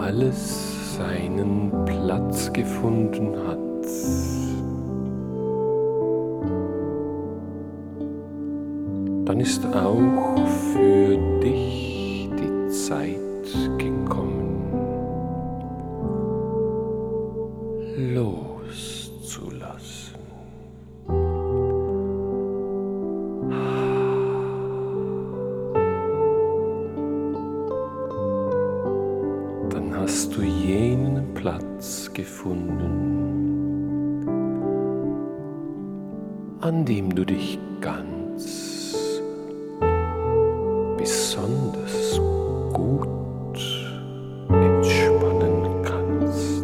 alles seinen Platz gefunden hat, dann ist auch für dich die Zeit gekommen, loszulassen. Dann hast du jenen Platz gefunden, an dem du dich ganz besonders gut entspannen kannst.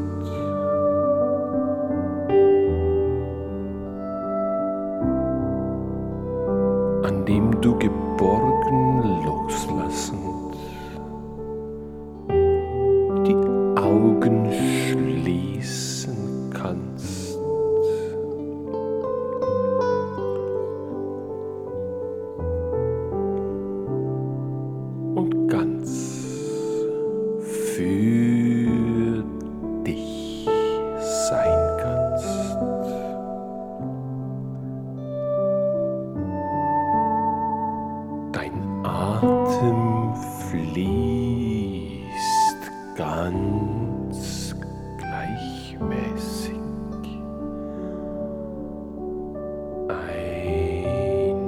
An dem du geborgen loslassend die Augen schließen kannst und ganz für dich sein kannst. Dein Atem fließt ganz gleichmäßig ein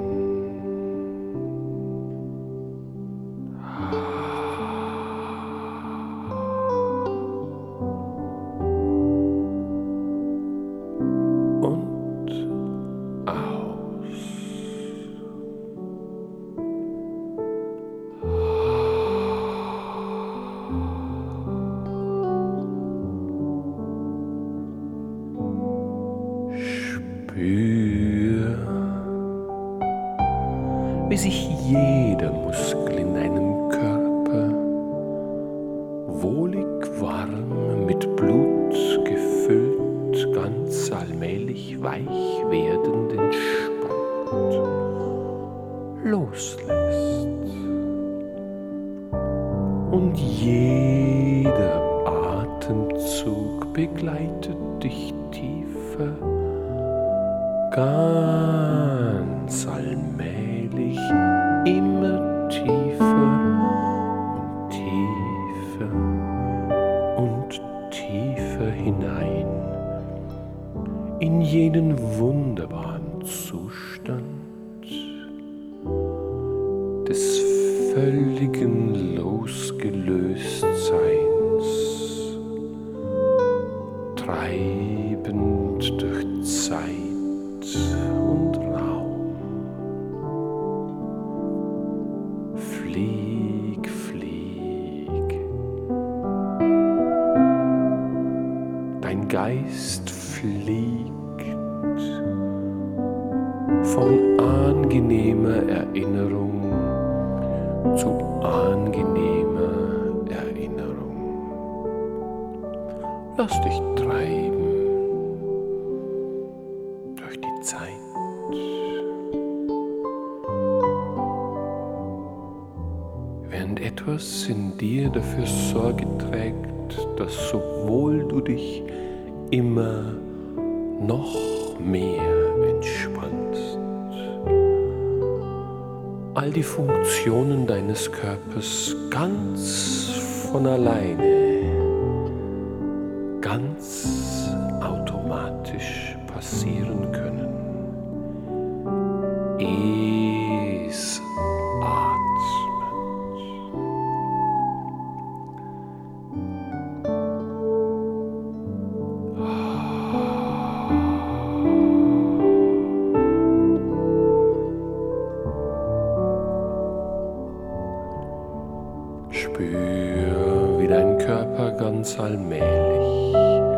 und aus. Spür, wie sich jeder Muskel in deinem Körper wohlig warm mit Blut gefüllt, ganz allmählich weich werdend entspannt loslässt. Und jeder Atemzug begleitet dich tiefer, ganz allmählich immer tiefer und tiefer hinein in jenen wunderbaren Zustand des völligen Losgelöstseins, treibend durch Zeit und Raum. Flieg, flieg. Dein Geist fliegt von angenehmer Erinnerung zu angenehmer Erinnerung. Lass dich treiben durch die Zeit. Während etwas in dir dafür Sorge trägt, dass sowohl du dich immer noch mehr entspannst, all die Funktionen deines Körpers ganz von alleine, ganz automatisch passieren können. Es atmet. Spür, wie dein Körper ganz allmählich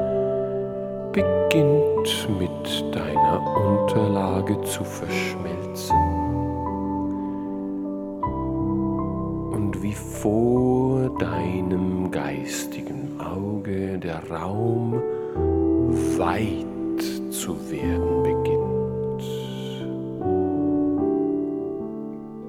beginnt mit deiner Unterlage zu verschmelzen und wie vor deinem geistigen Auge der Raum weit zu werden beginnt.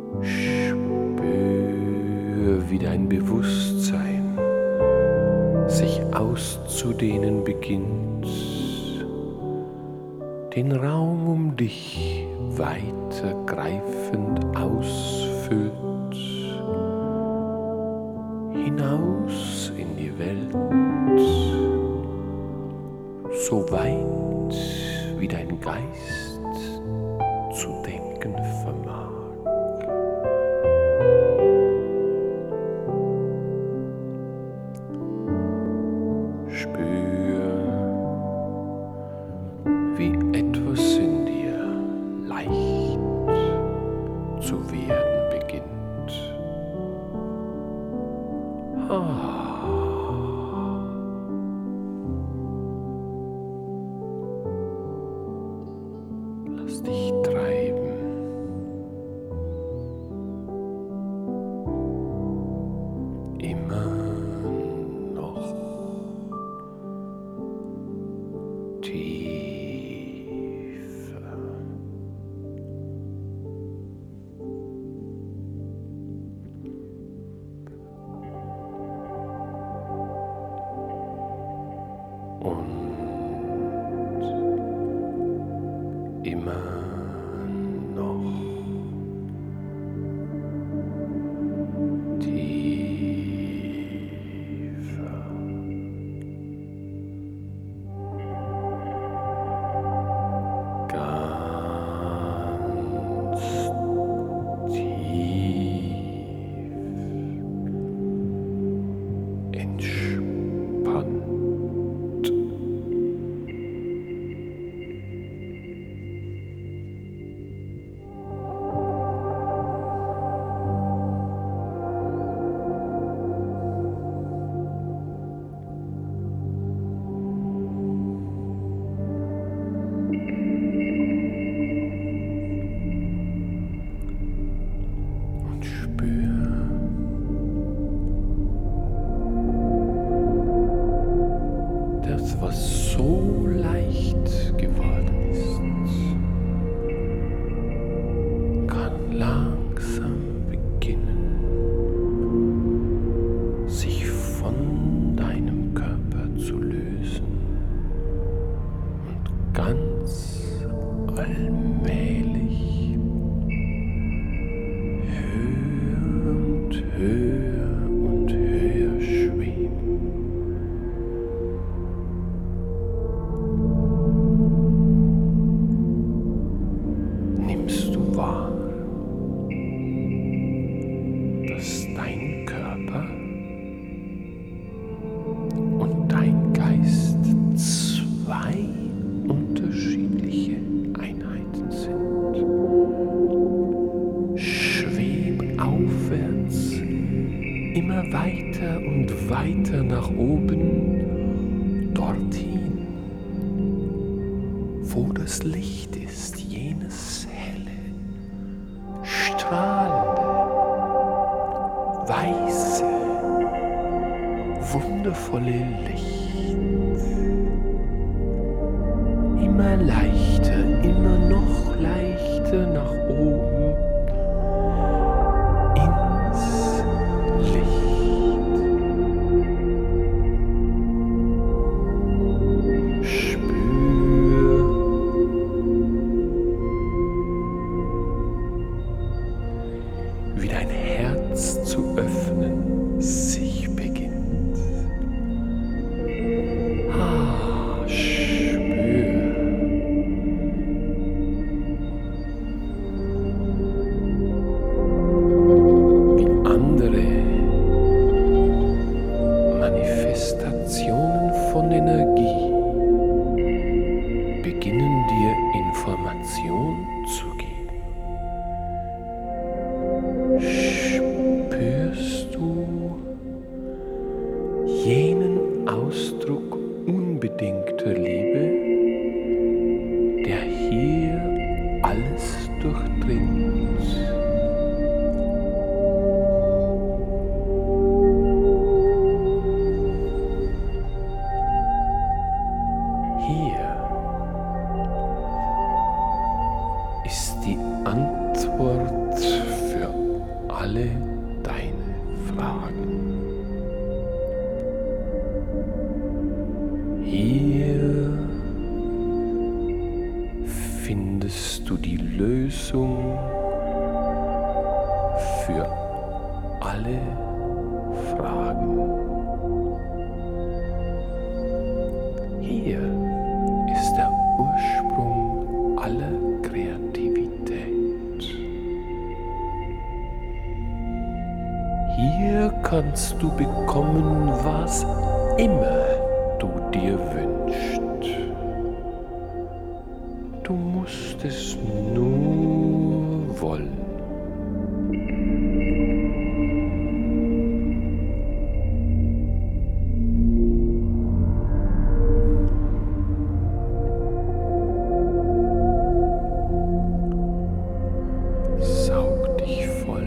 Spür, wie dein Bewusstsein sich auszudehnen beginnt, den Raum um dich weitergreifend ausfüllt, hinaus in die Welt, so weit wie dein Geist zu denken vermag. Spür, wie etwas in dir leicht zu werden beginnt. Lass dich treiben. Immer noch tiefer. Und immer noch tiefer. Ganz tief entspannt. Das, was so leicht geworden ist, kann langsam beginnen, sich von deinem Körper zu lösen und ganz allmählich höher und höher und höher schweben. Nimmst du wahr, dass dein Körper und dein Geist zwei unterschiedliche Einheiten sind? Schweb aufwärts, immer weiter und weiter nach oben, dorthin, wo das Licht ist, jenes helle, strahlende, weiße, wundervolle Licht. Immer leichter, immer noch leichter nach oben ins Licht. Spür, wie dein Herz zu öffnen sich beginnt. Spür, wie andere Manifestationen von Energie beginnen dir Information zu geben. Spürst du jenen Ausdruck unbedingter Liebe, der hier alles durchdringt? Hier ist die Antwort für alle deine Fragen. Hier findest du die Lösung für alle Fragen. Hier ist der Ursprung aller Kreativität. Hier kannst du bekommen, was immer du dir wünschst. Du musst es nur wollen. Saug dich voll.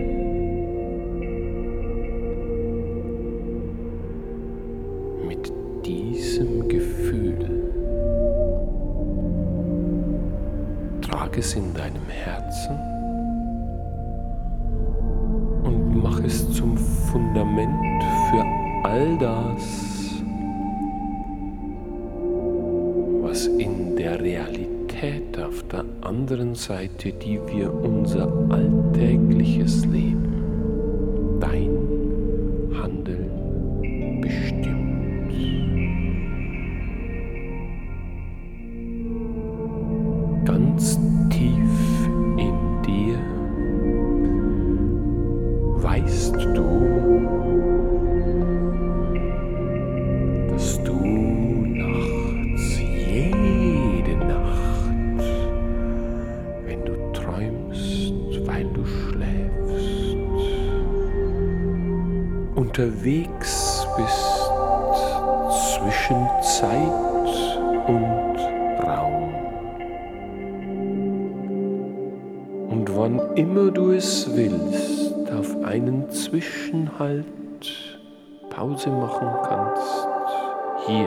Mit diesem Gefühl. Trag es in deinem Herzen und mach es zum Fundament für all das, was in der Realität auf der anderen Seite, die wir unser alltägliches Leben, dein Handeln bestimmt. Ganz tief in dir weißt du, dass du nachts, jede Nacht, wenn du träumst, weil du schläfst, unterwegs bist zwischen Zeit und Raum. Und wann immer du es willst, auf einen Zwischenhalt Pause machen kannst, hier,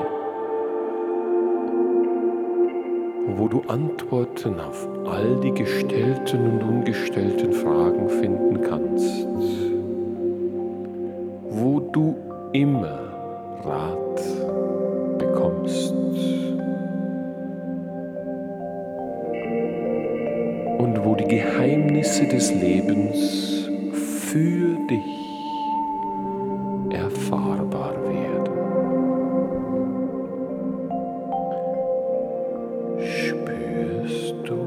wo du Antworten auf all die gestellten und ungestellten Fragen finden kannst, wo du immer Rat bekommst. Und wo die Geheimnisse des Lebens für dich erfahrbar werden. Spürst du,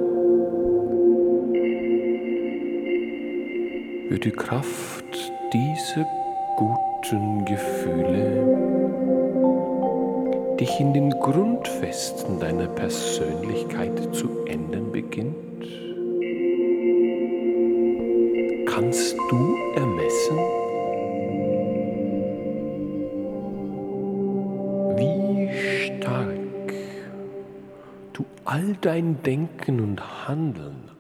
wie die Kraft dieser guten Gefühle dich in den Grundfesten deiner Persönlichkeit zu ändern beginnt? Kannst du ermessen, wie stark du all dein Denken und Handeln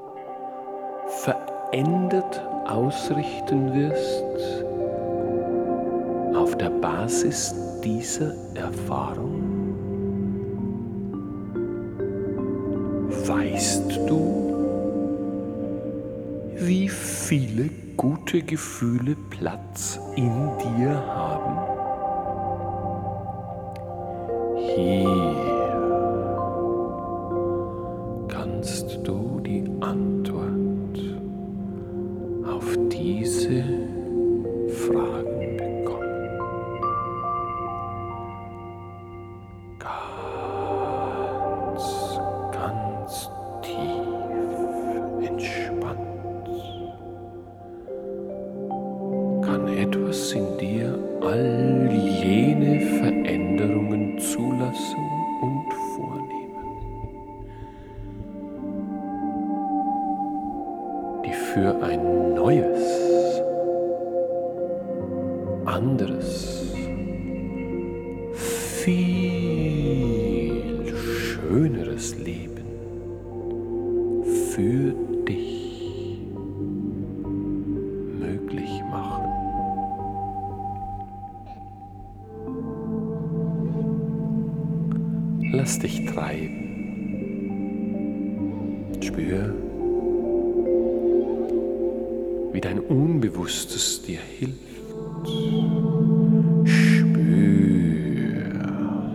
verändert ausrichten wirst auf der Basis dieser Erfahrung? Weißt du, wie viele gute Gefühle Platz in dir haben? Hier kannst du die Antwort auf diese Fragen bekommen. Ganz tief entspannt. Kann etwas in dir all jene Veränderungen zulassen und vornehmen, die für ein neues, anderes, viel schöneres Leben für dich möglich machen. Lass dich treiben. Spür, wie dein Unbewusstes dir hilft. Spür,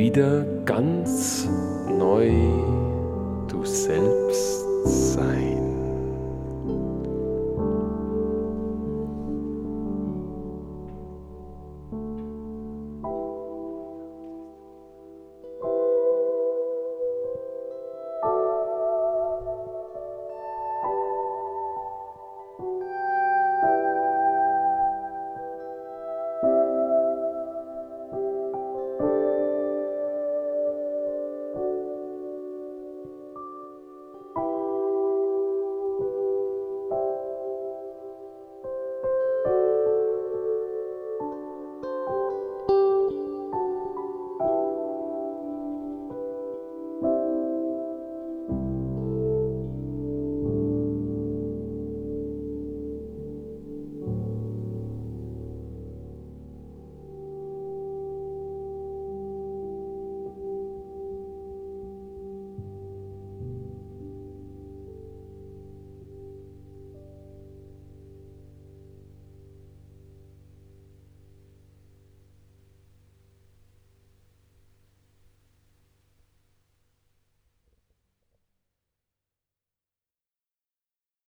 wieder ganz neu du selbst sein.